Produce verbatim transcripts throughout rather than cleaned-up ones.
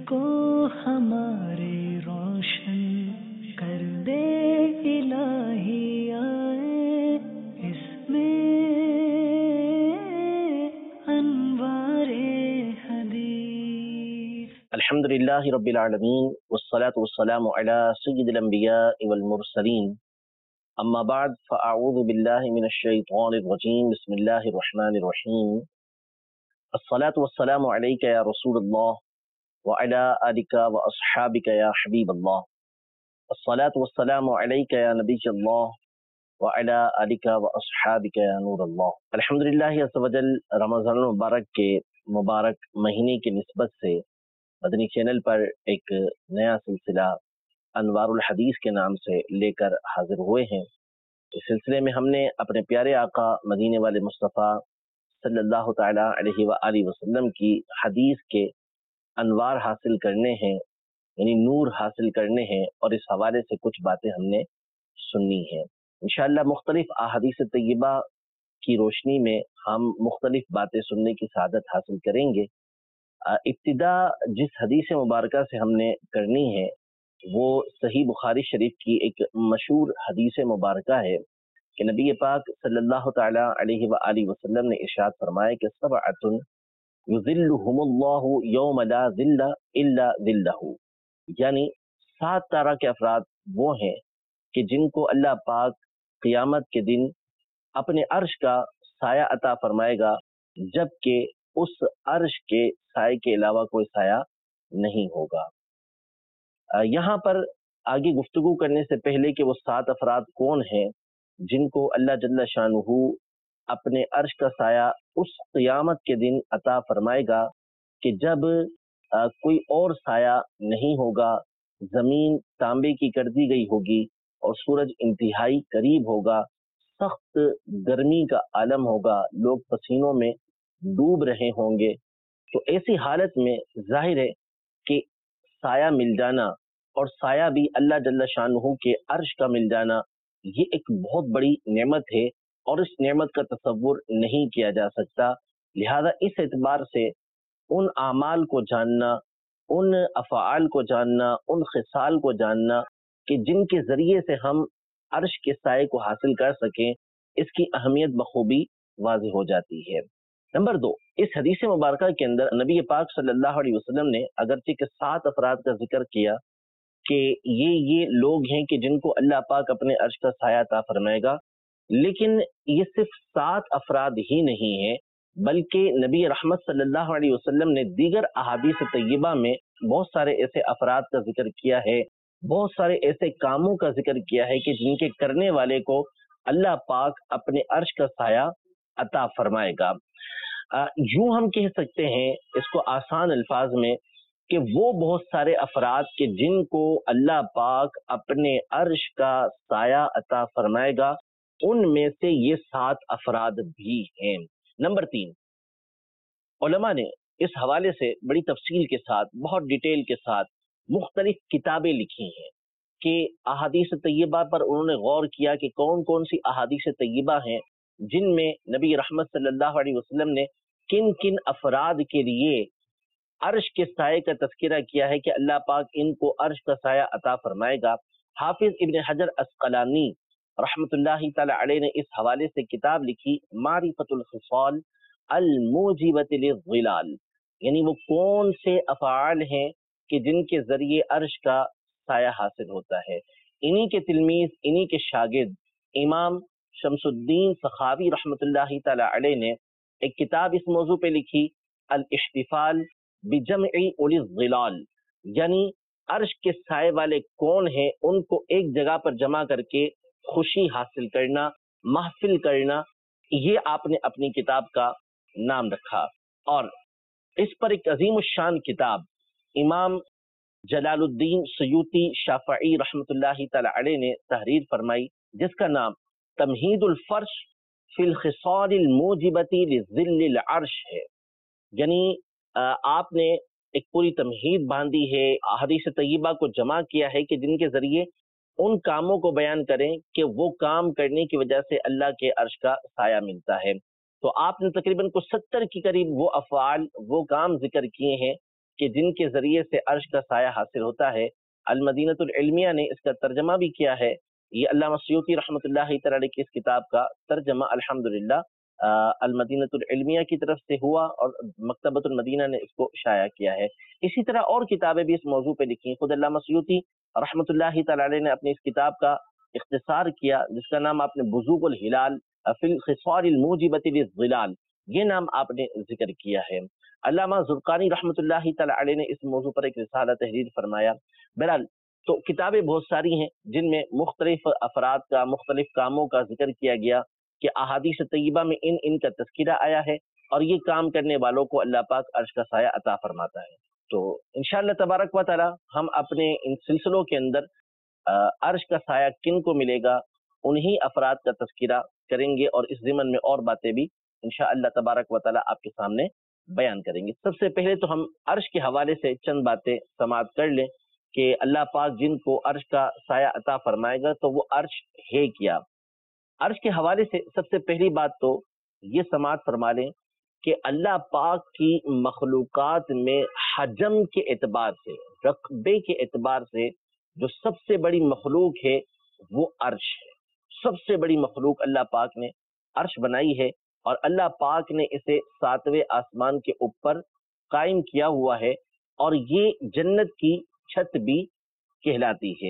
کو ہمارے روشن کر دے الہی، آئے اس میں انوار حدیث۔ الحمد للہ رب العالمین والصلاة والسلام علی سید الانبیاء والمرسلین، اما بعد فاعوذ باللہ من الشیطان الرجیم، بسم اللہ الرحمن الرحیم۔ الصلاة والسلام علیک یا رسول اللہ وعلی آلک واصحابک یا حبیب اللہ، الصلاة والسلام علیک یا نبی اللہ وعلی آلک واصحابک یا نور اللہ۔ الحمدللہ عز و جل رمضان المبارک کے مبارک مہینے کی نسبت سے مدنی چینل پر ایک نیا سلسلہ انوار الحدیث کے نام سے لے کر حاضر ہوئے ہیں۔ اس سلسلے میں ہم نے اپنے پیارے آقا مدینے والے مصطفیٰ صلی اللہ تعالی علیہ وآلہ وسلم کی حدیث کے انوار حاصل کرنے ہیں، یعنی نور حاصل کرنے ہیں، اور اس حوالے سے کچھ باتیں ہم نے سننی ہیں۔ انشاءاللہ مختلف احادیث طیبہ کی روشنی میں ہم مختلف باتیں سننے کی سعادت حاصل کریں گے۔ ابتدا جس حدیث مبارکہ سے ہم نے کرنی ہے وہ صحیح بخاری شریف کی ایک مشہور حدیث مبارکہ ہے کہ نبی پاک صلی اللہ تعالی علیہ وآلہ وسلم نے ارشاد فرمایا کہ سبعۃ یظلہم اللہ یوم لا ظل الا ظلہ، یعنی سات طرح کے افراد وہ ہیں کہ جن کو اللہ پاک قیامت کے دن اپنے عرش کا سایہ عطا فرمائے گا، جبکہ اس عرش کے سائے کے علاوہ کوئی سایہ نہیں ہوگا۔ یہاں پر آگے گفتگو کرنے سے پہلے کہ وہ سات افراد کون ہیں جن کو اللہ جل شانہ اپنے عرش کا سایہ اس قیامت کے دن عطا فرمائے گا کہ جب کوئی اور سایہ نہیں ہوگا، زمین تانبے کی کر دی گئی ہوگی اور سورج انتہائی قریب ہوگا، سخت گرمی کا عالم ہوگا، لوگ پسینوں میں ڈوب رہے ہوں گے، تو ایسی حالت میں ظاہر ہے کہ سایہ مل جانا اور سایہ بھی اللہ جل شانہ کے عرش کا مل جانا یہ ایک بہت بڑی نعمت ہے، اور اس نعمت کا تصور نہیں کیا جا سکتا۔ لہذا اس اعتبار سے ان اعمال کو جاننا، ان افعال کو جاننا، ان خصال کو جاننا کہ جن کے ذریعے سے ہم عرش کے سائے کو حاصل کر سکیں، اس کی اہمیت بخوبی واضح ہو جاتی ہے۔ نمبر دو، اس حدیث مبارکہ کے اندر نبی پاک صلی اللہ علیہ وسلم نے اگرچہ کہ سات افراد کا ذکر کیا کہ یہ یہ لوگ ہیں کہ جن کو اللہ پاک اپنے عرش کا سایہ عطا فرمائے گا، لیکن یہ صرف سات افراد ہی نہیں ہیں، بلکہ نبی رحمت صلی اللہ علیہ وسلم نے دیگر احادیث طیبہ میں بہت سارے ایسے افراد کا ذکر کیا ہے، بہت سارے ایسے کاموں کا ذکر کیا ہے کہ جن کے کرنے والے کو اللہ پاک اپنے عرش کا سایہ عطا فرمائے گا۔ یوں ہم کہہ سکتے ہیں اس کو آسان الفاظ میں کہ وہ بہت سارے افراد کہ جن کو اللہ پاک اپنے عرش کا سایہ عطا فرمائے گا، ان میں سے یہ سات افراد بھی ہیں۔ نمبر تین، علماء نے اس حوالے سے بڑی تفصیل کے ساتھ، بہت ڈیٹیل کے ساتھ مختلف کتابیں لکھی ہیں کہ احادیث طیبہ پر انہوں نے غور کیا کہ کون کون سی احادیث طیبہ ہیں جن میں نبی رحمت صلی اللہ علیہ وسلم نے کن کن افراد کے لیے عرش کے سائے کا تذکرہ کیا ہے کہ اللہ پاک ان کو عرش کا سایہ عطا فرمائے گا۔ حافظ ابن حجر عسقلانی رحمۃ اللہ تعالی علیہ نے اس حوالے سے کتاب لکھی معرفت الخصال الموجبۃ للظلال، یعنی وہ کون سے افعال ہیں کہ جن کے ذریعے عرش کا سایہ حاصل ہوتا ہے۔ انہی کے تلمیذ، انہی کے شاگرد امام شمس الدین سخاوی رحمۃ اللہ تعالی علیہ نے ایک کتاب اس موضوع پہ لکھی الاحتفال بجمع اولی الظلال، یعنی عرش کے سائے والے کون ہیں ان کو ایک جگہ پر جمع کر کے خوشی حاصل کرنا، محفل کرنا، یہ آپ نے اپنی کتاب کا نام رکھا۔ اور اس پر ایک عظیم الشان کتاب امام جلال الدین سیوطی شافعی رحمۃ اللہ تعالی علیہ نے تحریر فرمائی، جس کا نام تمہید الفرش فی الخصال الموجبۃ لذل العرش ہے۔ یعنی آپ نے ایک پوری تمہید باندھی ہے، احادیث طیبہ کو جمع کیا ہے کہ جن کے ذریعے ان کاموں کو بیان کریں کہ وہ کام کرنے کی وجہ سے اللہ کے عرش کا سایہ ملتا ہے۔ تو آپ نے تقریباً کو ستر کے قریب وہ افعال، وہ کام ذکر کیے ہیں کہ جن کے ذریعے سے عرش کا سایہ حاصل ہوتا ہے۔ المدینۃ العلمیہ نے اس کا ترجمہ بھی کیا ہے، یہ علامہ سیوطی رحمۃ اللہ تعالی علیہ کی اس کتاب کا ترجمہ الحمدللہ المدینۃ العلمیہ کی طرف سے ہوا اور مکتبۃ المدینہ نے اس کو شائع کیا ہے۔ اسی طرح اور کتابیں بھی اس موضوع پہ لکھی، خود علامہ سیوطی رحمۃ اللہ تعالی علیہ نے اپنی اس کتاب کا اختصار کیا جس کا نام آپ نے بزوغ الہلال فی الخصال الموجبۃ للظلال، یہ نام آپ نے ذکر کیا ہے۔ علامہ زرقانی رحمۃ اللہ تعالی علیہ نے اس موضوع پر ایک رسالہ تحریر فرمایا۔ بہرحال تو کتابیں بہت ساری ہیں جن میں مختلف افراد کا مختلف کاموں کا ذکر کیا گیا کہ احادیث طیبہ میں ان ان کا تذکرہ آیا ہے اور یہ کام کرنے والوں کو اللہ پاک عرش کا سایہ عطا فرماتا ہے۔ تو انشاءاللہ تبارک و تعالی ہم اپنے ان سلسلوں کے اندر عرش کا سایہ کن کو ملے گا انہی افراد کا تذکرہ کریں گے، اور اس ضمن میں اور باتیں بھی انشاءاللہ تبارک و تعالی آپ کے سامنے بیان کریں گے۔ سب سے پہلے تو ہم عرش کے حوالے سے چند باتیں سماعت کر لیں کہ اللہ پاک جن کو عرش کا سایہ عطا فرمائے گا تو وہ عرش ہے کیا۔ عرش کے حوالے سے سب سے پہلی بات تو یہ سماعت فرما لیں کہ اللہ پاک کی مخلوقات میں حجم کے اعتبار سے، رقبے کے اعتبار سے جو سب سے بڑی مخلوق ہے وہ عرش ہے۔ سب سے بڑی مخلوق اللہ پاک نے عرش بنائی ہے، اور اللہ پاک نے اسے ساتویں آسمان کے اوپر قائم کیا ہوا ہے، اور یہ جنت کی چھت بھی کہلاتی ہے۔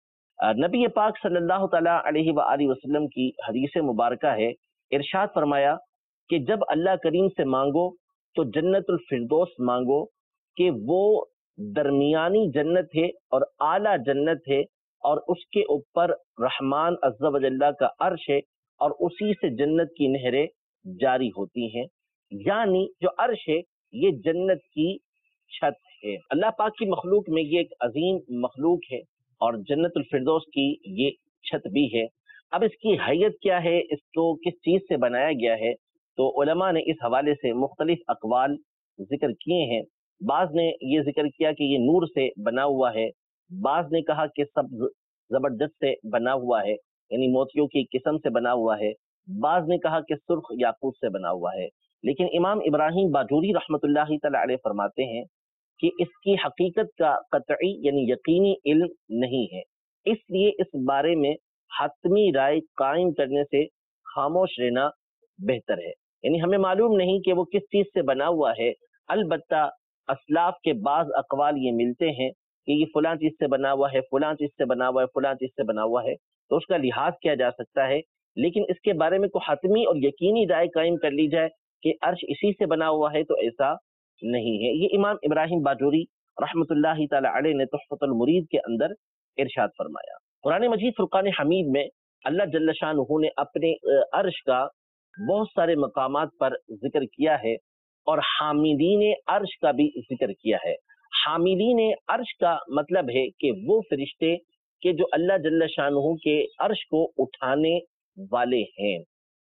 نبی پاک صلی اللہ تعالیٰ علیہ وآلہ وسلم کی حدیث مبارکہ ہے، ارشاد فرمایا کہ جب اللہ کریم سے مانگو تو جنت الفردوس مانگو کہ وہ درمیانی جنت ہے اور اعلیٰ جنت ہے، اور اس کے اوپر رحمان عز و جل کا عرش ہے، اور اسی سے جنت کی نہریں جاری ہوتی ہیں۔ یعنی جو عرش ہے یہ جنت کی چھت ہے۔ اللہ پاک کی مخلوق میں یہ ایک عظیم مخلوق ہے، اور جنت الفردوس کی یہ چھت بھی ہے۔ اب اس کی حیت کیا ہے، اس کو کس چیز سے بنایا گیا ہے، تو علماء نے اس حوالے سے مختلف اقوال ذکر کیے ہیں۔ بعض نے یہ ذکر کیا کہ یہ نور سے بنا ہوا ہے، بعض نے کہا کہ سبز زبردست سے بنا ہوا ہے، یعنی موتیوں کی قسم سے بنا ہوا ہے، بعض نے کہا کہ سرخ یاقوت سے بنا ہوا ہے۔ لیکن امام ابراہیم باجوری رحمۃ اللہ تعالی علیہ فرماتے ہیں کہ اس کی حقیقت کا قطعی یعنی یقینی علم نہیں ہے، اس لیے اس بارے میں حتمی رائے قائم کرنے سے خاموش رہنا بہتر ہے۔ یعنی ہمیں معلوم نہیں کہ وہ کس چیز سے بنا ہوا ہے، البتہ اسلاف کے بعض اقوال یہ ملتے ہیں کہ یہ فلاں چیز سے بنا ہوا ہے، فلاں چیز سے بنا ہوا ہے، فلاں چیز سے بنا ہوا ہے، تو اس کا لحاظ کیا جا سکتا ہے، لیکن اس کے بارے میں کوئی حتمی اور یقینی رائے قائم کر لی جائے کہ عرش اسی سے بنا ہوا ہے تو ایسا نہیں ہے۔ یہ امام ابراہیم باجوری رحمۃ اللہ تعالی علیہ نے تحفۃ المرید کے اندر ارشاد فرمایا۔ قرآن مجید فرقان حمید میں اللہ جل شانہ نے اپنے عرش کا بہت سارے مقامات پر ذکر کیا ہے، اور حاملین عرش کا بھی ذکر کیا ہے۔ حاملین عرش کا مطلب ہے کہ وہ فرشتے کہ جو اللہ جل شانہ کے عرش کو اٹھانے والے ہیں۔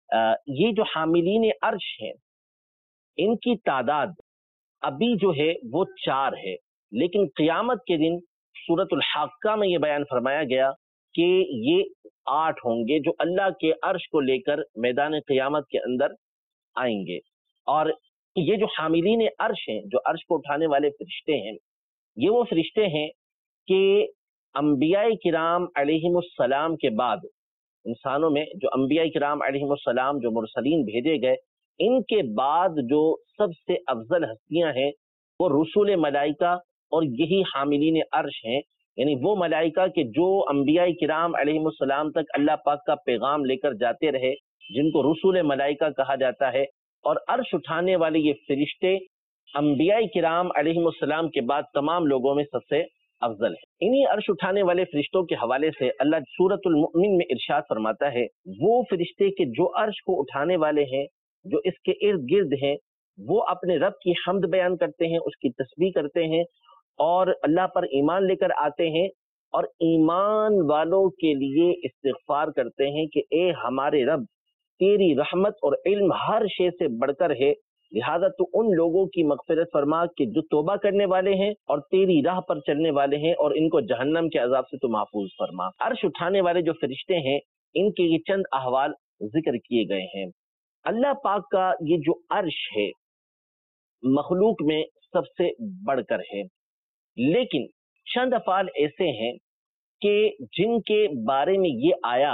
یہ جو حاملین عرش ہیں ان کی تعداد ابھی جو ہے وہ چار ہے، لیکن قیامت کے دن سورۃ الحاقہ میں یہ بیان فرمایا گیا کہ یہ آٹھ ہوں گے جو اللہ کے عرش کو لے کر میدان قیامت کے اندر آئیں گے۔ اور یہ جو حاملین عرش ہیں، جو عرش کو اٹھانے والے فرشتے ہیں، یہ وہ فرشتے ہیں کہ انبیاء کرام علیہم السلام کے بعد انسانوں میں جو انبیاء کرام علیہم السلام جو مرسلین بھیجے گئے، ان کے بعد جو سب سے افضل ہستیاں ہیں وہ رسول ملائکہ اور یہی حاملین عرش ہیں، یعنی وہ ملائکہ کہ جو انبیاء کرام علیہم السلام تک اللہ پاک کا پیغام لے کر جاتے رہے، جن کو رسول ملائکہ کہا جاتا ہے، اور عرش اٹھانے والے یہ فرشتے انبیاء کرام علیہم السلام کے بعد تمام لوگوں میں سب سے افضل ہے۔ انہی عرش اٹھانے والے فرشتوں کے حوالے سے اللہ سورۃ المؤمن میں ارشاد فرماتا ہے، وہ فرشتے کہ جو عرش کو اٹھانے والے ہیں، جو اس کے ارد گرد ہیں، وہ اپنے رب کی حمد بیان کرتے ہیں، اس کی تسبیح کرتے ہیں، اور اللہ پر ایمان لے کر آتے ہیں، اور ایمان والوں کے لیے استغفار کرتے ہیں کہ اے ہمارے رب، تیری رحمت اور علم ہر شے سے بڑھ کر ہے، لہذا تو ان لوگوں کی مغفرت فرما کہ جو توبہ کرنے والے ہیں اور تیری راہ پر چلنے والے ہیں، اور ان کو جہنم کے عذاب سے تو محفوظ فرما۔ عرش اٹھانے والے جو فرشتے ہیں ان کے یہ چند احوال ذکر کیے گئے ہیں۔ اللہ پاک کا یہ جو عرش ہے مخلوق میں سب سے بڑھ کر ہے، لیکن چند افعال ایسے ہیں کہ جن کے بارے میں یہ آیا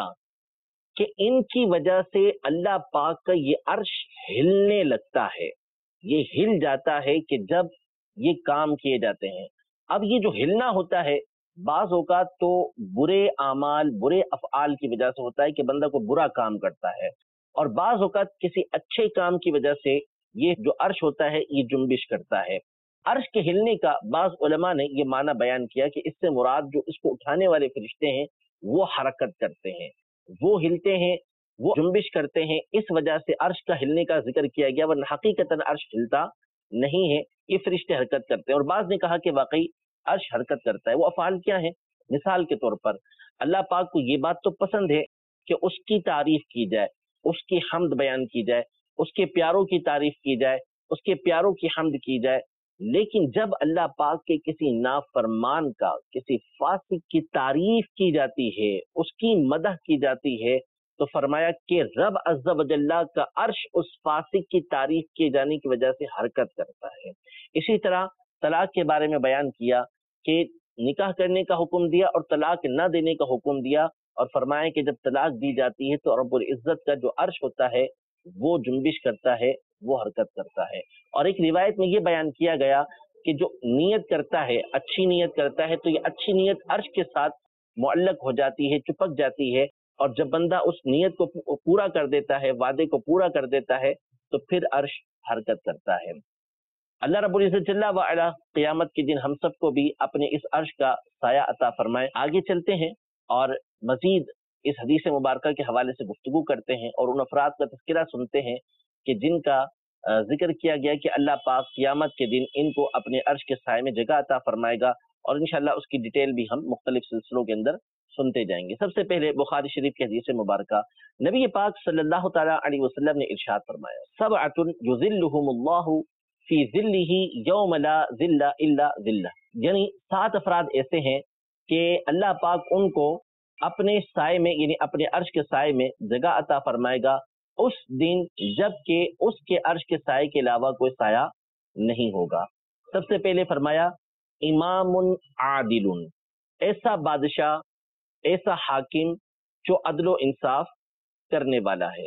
کہ ان کی وجہ سے اللہ پاک کا یہ عرش ہلنے لگتا ہے، یہ ہل جاتا ہے کہ جب یہ کام کیے جاتے ہیں۔ اب یہ جو ہلنا ہوتا ہے بعض اوقات تو برے اعمال برے افعال کی وجہ سے ہوتا ہے کہ بندہ کو برا کام کرتا ہے، اور بعض اوقات کسی اچھے کام کی وجہ سے یہ جو عرش ہوتا ہے یہ جنبش کرتا ہے۔ عرش کے ہلنے کا بعض علماء نے یہ معنی بیان کیا کہ اس سے مراد جو اس کو اٹھانے والے فرشتے ہیں وہ حرکت کرتے ہیں، وہ ہلتے ہیں، وہ جنبش کرتے ہیں، اس وجہ سے عرش کا ہلنے کا ذکر کیا گیا، ورنہ حقیقتاً عرش ہلتا نہیں ہے، یہ فرشتے حرکت کرتے ہیں۔ اور بعض نے کہا کہ واقعی عرش حرکت کرتا ہے۔ وہ افعال کیا ہیں؟ مثال کے طور پر اللہ پاک کو یہ بات تو پسند ہے کہ اس کی تعریف کی جائے، اس کی حمد بیان کی جائے، اس کے پیاروں کی تعریف کی جائے، اس کے پیاروں کی حمد کی جائے، لیکن جب اللہ پاک کے کسی نافرمان کا، کسی فاسق کی تعریف کی جاتی ہے، اس کی مدح کی جاتی ہے، تو فرمایا کہ رب عز و جل کا عرش اس فاسق کی تعریف کیے جانے کی وجہ سے حرکت کرتا ہے۔ اسی طرح طلاق کے بارے میں بیان کیا کہ نکاح کرنے کا حکم دیا اور طلاق نہ دینے کا حکم دیا، اور فرمایا کہ جب طلاق دی جاتی ہے تو رب العزت کا جو عرش ہوتا ہے وہ جنبش کرتا ہے، وہ حرکت کرتا ہے۔ اور ایک روایت میں یہ بیان کیا گیا کہ جو نیت کرتا ہے، اچھی نیت کرتا ہے، تو یہ اچھی نیت عرش کے ساتھ معلق ہو جاتی ہے، چپک جاتی ہے، اور جب بندہ اس نیت کو پورا کر دیتا ہے، وعدے کو پورا کر دیتا ہے، تو پھر عرش حرکت کرتا ہے۔ اللہ رب العزت جل وعلا قیامت کے دن ہم سب کو بھی اپنے اس عرش کا سایہ عطا فرمائے۔ آگے چلتے ہیں اور مزید اس حدیث مبارکہ کے حوالے سے گفتگو کرتے ہیں اور ان افراد کا تذکرہ سنتے ہیں کہ جن کا ذکر کیا گیا کہ اللہ پاک قیامت کے دن ان کو اپنے عرش کے سائے میں جگہ عطا فرمائے گا، اور انشاءاللہ اس کی ڈیٹیل بھی ہم مختلف سلسلوں کے اندر سنتے جائیں گے۔ سب سے پہلے بخاری شریف کی حدیث مبارکہ، نبی پاک صلی اللہ تعالی علیہ وسلم نے ارشاد فرمایا، سبعۃ یظلھم اللہ فی ظلہ یوم لا ظل الا ظلہ، یعنی سات افراد ایسے ہیں کہ اللہ پاک ان کو اپنے سائے میں، یعنی اپنے عرش کے سائے میں جگہ عطا فرمائے گا اس دن جب کہ اس کے عرش کے سائے کے علاوہ کوئی سایہ نہیں ہوگا۔ سب سے پہلے فرمایا امام عادل، ایسا بادشاہ، ایسا حاکم جو عدل و انصاف کرنے والا ہے۔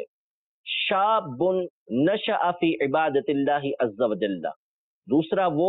شاب نشأ فی عبادت اللہ عز و جل، دوسرا وہ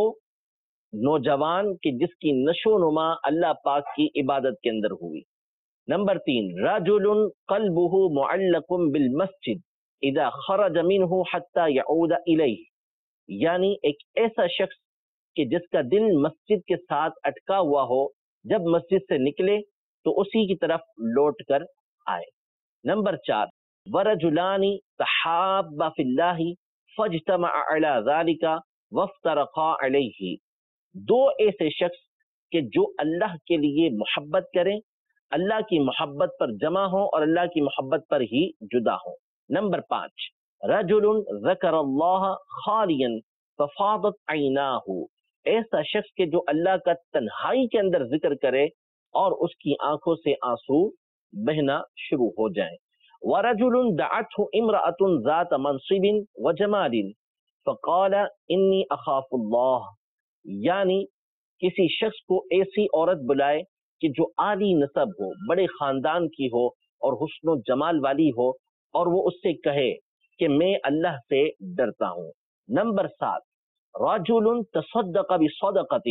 نوجوان کہ جس کی نشو نما اللہ پاک کی عبادت کے اندر ہوئی۔ نمبر تین، رجل قلبہ معلق بالمسجد اذا خرج منہ حتی یعود الیہ، یعنی ایک ایسا شخص کہ جس کا دل مسجد کے ساتھ اٹکا ہوا ہو، جب مسجد سے نکلے تو اسی کی طرف لوٹ کر آئے۔ نمبر چار، ورجلان تحابا فی اللہ فاجتمعا علی ذلک وافترقا علیہ، دو ایسے شخص کہ جو اللہ کے لیے محبت کریں، اللہ کی محبت پر جمع ہوں اور اللہ کی محبت پر ہی جدا ہوں۔ نمبر پانچ، رجل ذکر اللہ خالیا ففاضت عیناہ، ایسا شخص کہ جو اللہ کا تنہائی کے اندر ذکر کرے اور اس کی آنکھوں سے آنسو بہنا شروع ہو جائیں۔ ورجل دعته امرأة ذات منصب وجمال فقال انی اخاف اللہ، یعنی کسی شخص کو ایسی عورت بلائے کہ جو عالی نسب ہو، بڑے خاندان کی ہو اور حسن و جمال والی ہو، اور وہ اس سے کہے کہ میں اللہ سے ڈرتا ہوں۔ نمبر سات، رجل تصدق بصدقۃ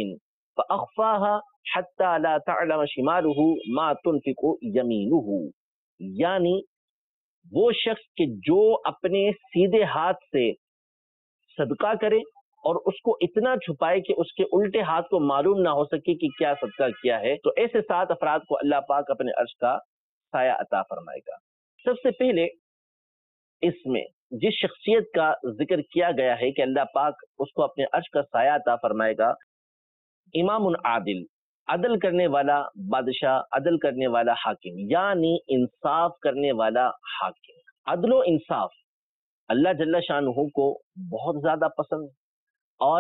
فاخفاها حتى لا تعلم شماله ما تنفق يمينه، یعنی وہ شخص کہ جو اپنے سیدھے ہاتھ سے صدقہ کرے اور اس کو اتنا چھپائے کہ اس کے الٹے ہاتھ کو معلوم نہ ہو سکے کہ کیا صدقہ کیا ہے، تو ایسے سات افراد کو اللہ پاک اپنے عرش کا سایہ عطا فرمائے گا۔ سب سے پہلے اس میں جس شخصیت کا ذکر کیا گیا ہے کہ اللہ پاک اس کو اپنے عرش کا سایہ عطا فرمائے گا، امام عادل، عدل کرنے والا بادشاہ، عدل کرنے والا حاکم، یعنی انصاف کرنے والا حاکم۔ عدل و انصاف اللہ جل شانہ کو بہت زیادہ پسند، اور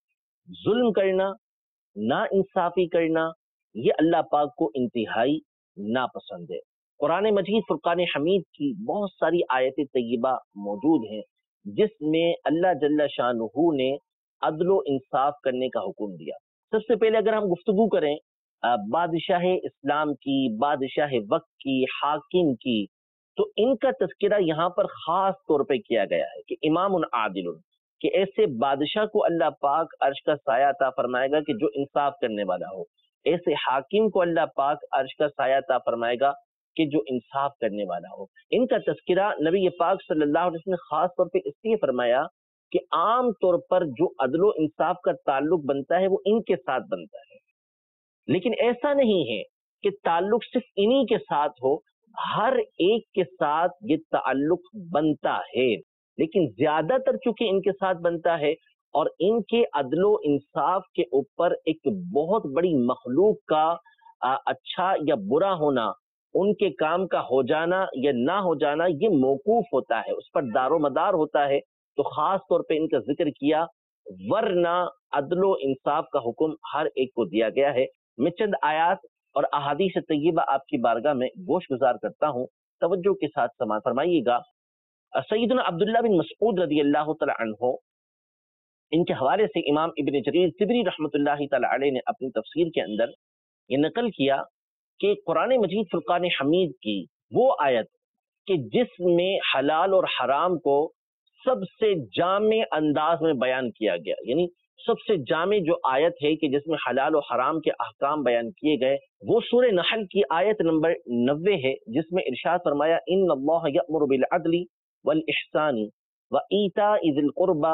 ظلم کرنا، نا انصافی کرنا، یہ اللہ پاک کو انتہائی ناپسند ہے۔ قرآن مجید فرقان حمید کی بہت ساری آیت طیبہ موجود ہیں جس میں اللہ جل شانہ نے عدل و انصاف کرنے کا حکم دیا۔ سب سے پہلے اگر ہم گفتگو کریں بادشاہ اسلام کی، بادشاہ وقت کی، حاکم کی، تو ان کا تذکرہ یہاں پر خاص طور پہ کیا گیا ہے کہ امام عادل، کہ ایسے بادشاہ کو اللہ پاک عرش کا سایہ عطا فرمائے گا کہ جو انصاف کرنے والا ہو، ایسے حاکم کو اللہ پاک عرش کا سایہ عطا فرمائے گا کہ جو انصاف کرنے والا ہو۔ ان کا تذکرہ نبی پاک صلی اللہ علیہ وسلم نے خاص طور پہ اس لیے فرمایا کہ عام طور پر جو عدل و انصاف کا تعلق بنتا ہے وہ ان کے ساتھ بنتا ہے، لیکن ایسا نہیں ہے کہ تعلق صرف انہی کے ساتھ ہو، ہر ایک کے ساتھ یہ تعلق بنتا ہے، لیکن زیادہ تر چونکہ ان کے ساتھ بنتا ہے اور ان کے عدل و انصاف کے اوپر ایک بہت بڑی مخلوق کا اچھا یا برا ہونا، ان کے کام کا ہو جانا یا نہ ہو جانا، یہ موقوف ہوتا ہے، اس پر دار و مدار ہوتا ہے، تو خاص طور پہ ان کا ذکر کیا، ورنہ عدل و انصاف کا حکم ہر ایک کو دیا گیا ہے۔ میں چند آیات اور احادیث طیبہ آپ کی بارگاہ میں گوش گزار کرتا ہوں، توجہ کے ساتھ سماعت فرمائیے گا۔ سیدنا عبداللہ بن مسعود رضی اللہ تعالی عنہ، ان کے حوالے سے امام ابن جریر طبری رحمۃ اللہ تعالی علیہ نے اپنی تفسیر کے اندر یہ نقل کیا کہ قرآن مجید فرقان حمید کی وہ آیت کہ جس میں حلال اور حرام کو سب سے جامع انداز میں بیان کیا گیا، یعنی سب سے جامع جو آیت ہے کہ جس میں حلال و حرام کے احکام بیان کیے گئے، وہ سورہ نحل کی آیت نمبر نوے ہے، جس میں ارشاد فرمایا ان اللہ یأمر بالعدل والاحسان وایتاء ذی القربى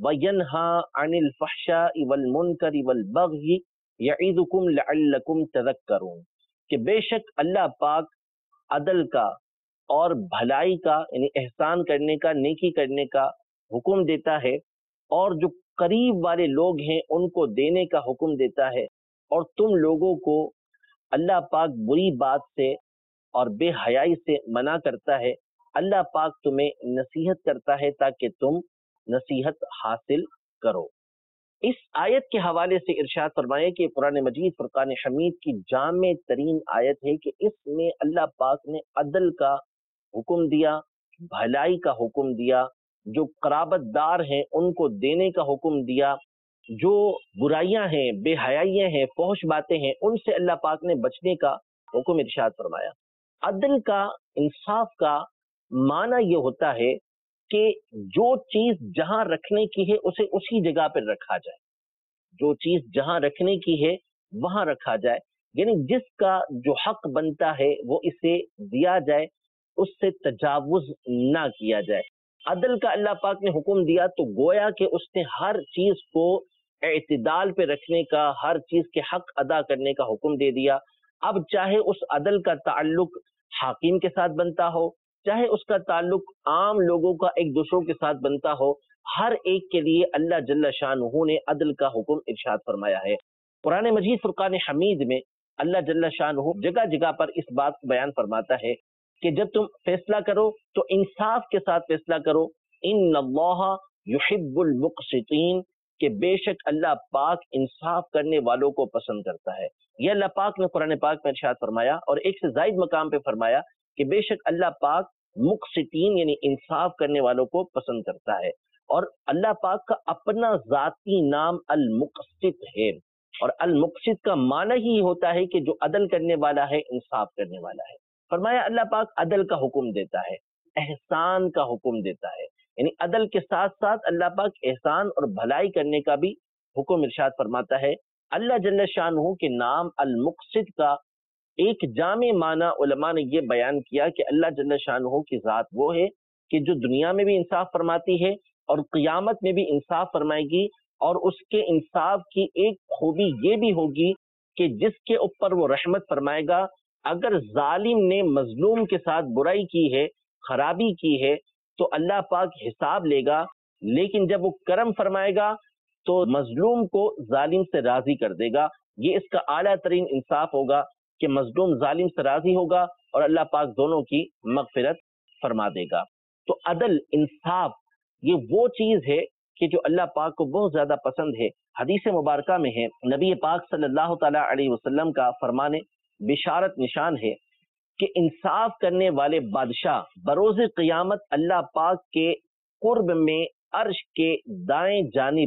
وینہی عن الفحشاء والمنکر والبغی یعظکم لعلکم تذکرون، کہ بے شک اللہ پاک عدل کا اور بھلائی کا یعنی احسان کرنے کا، نیکی کرنے کا حکم دیتا ہے، اور جو قریب والے لوگ ہیں ان کو دینے کا حکم دیتا ہے، اور تم لوگوں کو اللہ پاک بری بات سے اور بے حیائی سے منع کرتا ہے۔ اللہ پاک تمہیں نصیحت کرتا ہے تاکہ تم نصیحت حاصل کرو۔ اس آیت کے حوالے سے ارشاد فرمائے کہ قرآن مجید فرقان حمید کی جامع ترین آیت ہے کہ اس میں اللہ پاک نے عدل کا حکم دیا، بھلائی کا حکم دیا، جو قرابت دار ہیں ان کو دینے کا حکم دیا، جو برائیاں ہیں، بے حیائیاں ہیں، فحش باتیں ہیں، ان سے اللہ پاک نے بچنے کا حکم ارشاد فرمایا۔ عدل کا، انصاف کا معنی یہ ہوتا ہے کہ جو چیز جہاں رکھنے کی ہے اسے اسی جگہ پر رکھا جائے، جو چیز جہاں رکھنے کی ہے وہاں رکھا جائے، یعنی جس کا جو حق بنتا ہے وہ اسے دیا جائے، اس سے تجاوز نہ کیا جائے۔ عدل کا اللہ پاک نے حکم دیا تو گویا کہ اس نے ہر چیز کو اعتدال پہ رکھنے کا، ہر چیز کے حق ادا کرنے کا حکم دے دیا۔ اب چاہے اس عدل کا تعلق حاکم کے ساتھ بنتا ہو، چاہے اس کا تعلق عام لوگوں کا ایک دوسروں کے ساتھ بنتا ہو، ہر ایک کے لیے اللہ جل شانہ نے عدل کا حکم ارشاد فرمایا ہے۔ قرآن مجید فرقان حمید میں اللہ جل شانہ جگہ جگہ پر اس بات کو بیان فرماتا ہے کہ جب تم فیصلہ کرو تو انصاف کے ساتھ فیصلہ کرو، ان اللہ یحب المقسطین، کہ بے شک اللہ پاک انصاف کرنے والوں کو پسند کرتا ہے۔ یہ اللہ پاک نے قرآن پاک میں ارشاد فرمایا، اور ایک سے زائد مقام پہ فرمایا کہ بے شک اللہ پاک مقسطین یعنی انصاف کرنے والوں کو پسند کرتا ہے، اور اللہ پاک کا اپنا ذاتی نام المقسط ہے، اور المقسط کا معنی ہی ہوتا ہے کہ جو عدل کرنے والا ہے، انصاف کرنے والا ہے۔ فرمایا اللہ پاک عدل کا حکم دیتا ہے، احسان کا حکم دیتا ہے، یعنی عدل کے ساتھ ساتھ اللہ پاک احسان اور بھلائی کرنے کا بھی حکم ارشاد فرماتا ہے۔ اللہ جل شانہ کے نام المقسط کا ایک جامع معنی علماء نے یہ بیان کیا کہ اللہ جل شانہ کی ذات وہ ہے کہ جو دنیا میں بھی انصاف فرماتی ہے اور قیامت میں بھی انصاف فرمائے گی، اور اس کے انصاف کی ایک خوبی یہ بھی ہوگی کہ جس کے اوپر وہ رحمت فرمائے گا، اگر ظالم نے مظلوم کے ساتھ برائی کی ہے، خرابی کی ہے، تو اللہ پاک حساب لے گا، لیکن جب وہ کرم فرمائے گا تو مظلوم کو ظالم سے راضی کر دے گا۔ یہ اس کا اعلیٰ ترین انصاف ہوگا کہ مظلوم ظالم سے راضی ہوگا اور اللہ پاک دونوں کی مغفرت فرما دے گا۔ تو عدل، انصاف، یہ وہ چیز ہے کہ جو اللہ پاک کو بہت زیادہ پسند ہے۔ حدیث مبارکہ میں ہے، نبی پاک صلی اللہ تعالیٰ علیہ وسلم کا فرمان بشارت نشان ہے کہ انصاف کرنے والے بادشاہ بروز قیامت اللہ پاک کے قرب میں عرش کے دائیں جانب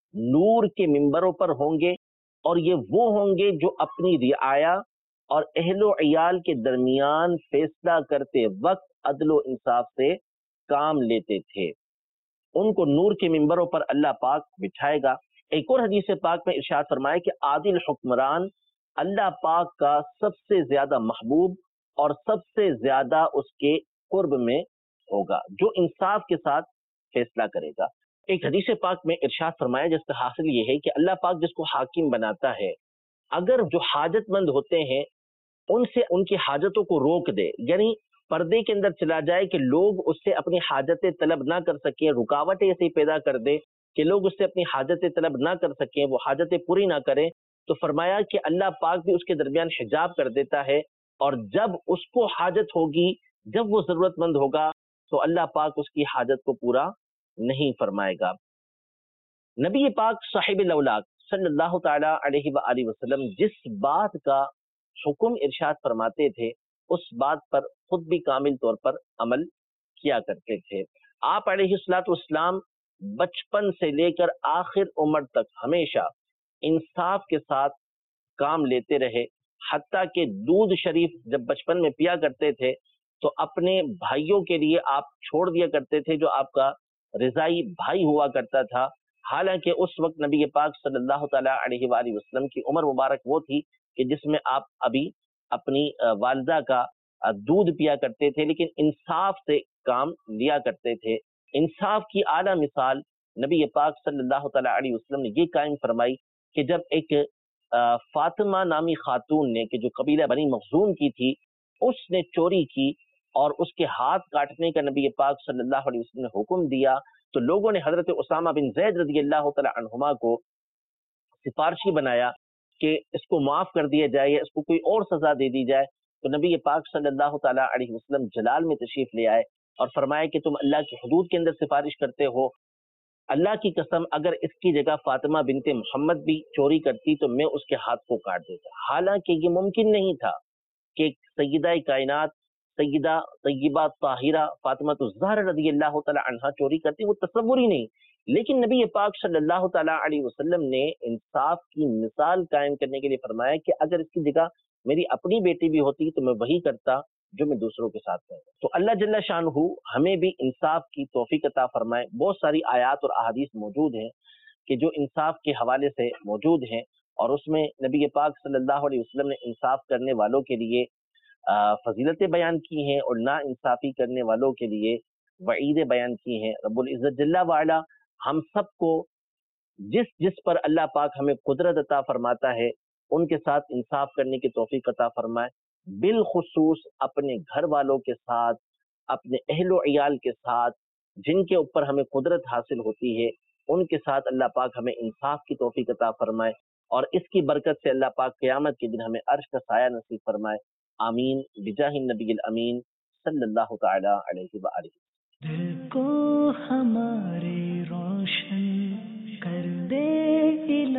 نور کے ممبروں پر ہوں گے، اور یہ وہ ہوں گے جو اپنی رعایا اور اہل و عیال کے درمیان فیصلہ کرتے وقت عدل و انصاف سے کام لیتے تھے۔ ان کو نور کے ممبروں پر اللہ پاک بٹھائے گا۔ ایک اور حدیث پاک میں ارشاد فرمایا کہ عادل حکمران اللہ پاک کا سب سے زیادہ محبوب اور سب سے زیادہ اس کے قرب میں ہوگا، جو انصاف کے ساتھ فیصلہ کرے گا۔ ایک حدیث پاک میں ارشاد فرمایا جس کا حاصل یہ ہے کہ اللہ پاک جس کو حاکم بناتا ہے، اگر جو حاجت مند ہوتے ہیں ان سے ان کی حاجتوں کو روک دے، یعنی پردے کے اندر چلا جائے کہ لوگ اس سے اپنی حاجتیں طلب نہ کر سکیں، رکاوٹیں ایسے پیدا کر دے کہ لوگ اس سے اپنی حاجتیں طلب نہ کر سکیں، وہ حاجتیں پوری نہ کریں، تو فرمایا کہ اللہ پاک بھی اس کے درمیان حجاب کر دیتا ہے، اور جب اس کو حاجت ہوگی، جب وہ ضرورت مند ہوگا، تو اللہ پاک اس کی حاجت کو پورا نہیں فرمائے گا۔ نبی پاک صاحب الاولاق صلی اللہ تعالی علیہ وآلہ وسلم جس بات کا حکم ارشاد فرماتے تھے اس بات پر خود بھی کامل طور پر عمل کیا کرتے تھے۔ آپ علیہ الصلوۃ والسلام بچپن سے لے کر آخر عمر تک ہمیشہ انصاف کے ساتھ کام لیتے رہے، حتیٰ کہ دودھ شریف جب بچپن میں پیا کرتے تھے تو اپنے بھائیوں کے لیے آپ چھوڑ دیا کرتے تھے جو آپ کا رضائی بھائی ہوا کرتا تھا، حالانکہ اس وقت نبی پاک صلی اللہ تعالیٰ علیہ وآلہ وسلم کی عمر مبارک وہ تھی کہ جس میں آپ ابھی اپنی والدہ کا دودھ پیا کرتے تھے، لیکن انصاف سے کام لیا کرتے تھے۔ انصاف کی اعلیٰ مثال نبی پاک صلی اللہ تعالیٰ علیہ وسلم نے یہ قائم فرمائی کہ جب ایک فاطمہ نامی خاتون نے کہ جو قبیلہ بنی مخزوم کی تھی، اس نے چوری کی اور اس کے ہاتھ کاٹنے کا نبی پاک صلی اللہ علیہ وسلم نے حکم دیا، تو لوگوں نے حضرت اسامہ بن زید رضی اللہ تعالی عنہما کو سفارشی بنایا کہ اس کو معاف کر دیا جائے یا اس کو کوئی اور سزا دے دی جائے۔ تو نبی پاک صلی اللہ تعالی علیہ وسلم جلال میں تشریف لے آئے اور فرمایا کہ تم اللہ کی حدود کے اندر سفارش کرتے ہو، اللہ کی قسم اگر اس کی جگہ فاطمہ بنت محمد بھی چوری کرتی تو میں اس کے ہاتھ کو کاٹ دیتا۔ حالانکہ یہ ممکن نہیں تھا کہ سیدہ کائنات سیدہ طیبہ طاہرہ فاطمہ الزہرا رضی اللہ تعالی عنہا چوری کرتی، وہ تصور ہی نہیں، لیکن نبی پاک صلی اللہ تعالی علیہ وسلم نے انصاف کی مثال قائم کرنے کے لیے فرمایا کہ اگر اس کی جگہ میری اپنی بیٹی بھی ہوتی تو میں وہی کرتا جو میں دوسروں کے ساتھ کرتا۔ تو اللہ جل شانہ ہمیں بھی انصاف کی توفیق عطا فرمائے۔ بہت ساری آیات اور احادیث موجود ہیں کہ جو انصاف کے حوالے سے موجود ہیں، اور اس میں نبی پاک صلی اللہ علیہ وسلم نے انصاف کرنے والوں کے لیے فضیلتیں بیان کی ہیں اور نا انصافی کرنے والوں کے لیے وعیدیں بیان کی ہیں۔ رب العزت جل وعلا ہم سب کو جس جس پر اللہ پاک ہمیں قدرت عطا فرماتا ہے ان کے ساتھ انصاف کرنے کی توفیق عطا فرمائے، بالخصوص اپنے گھر والوں کے ساتھ، اپنے اہل و عیال کے ساتھ، جن کے اوپر ہمیں قدرت حاصل ہوتی ہے ان کے ساتھ اللہ پاک ہمیں انصاف کی توفیق عطا فرمائے، اور اس کی برکت سے اللہ پاک قیامت کے دن ہمیں عرش کا سایہ نصیب فرمائے۔ آمین بجاہ النبی الامین صلی اللہ تعالی علیہ وآلہ۔ دل کو ہمارے روشن کر دے الہی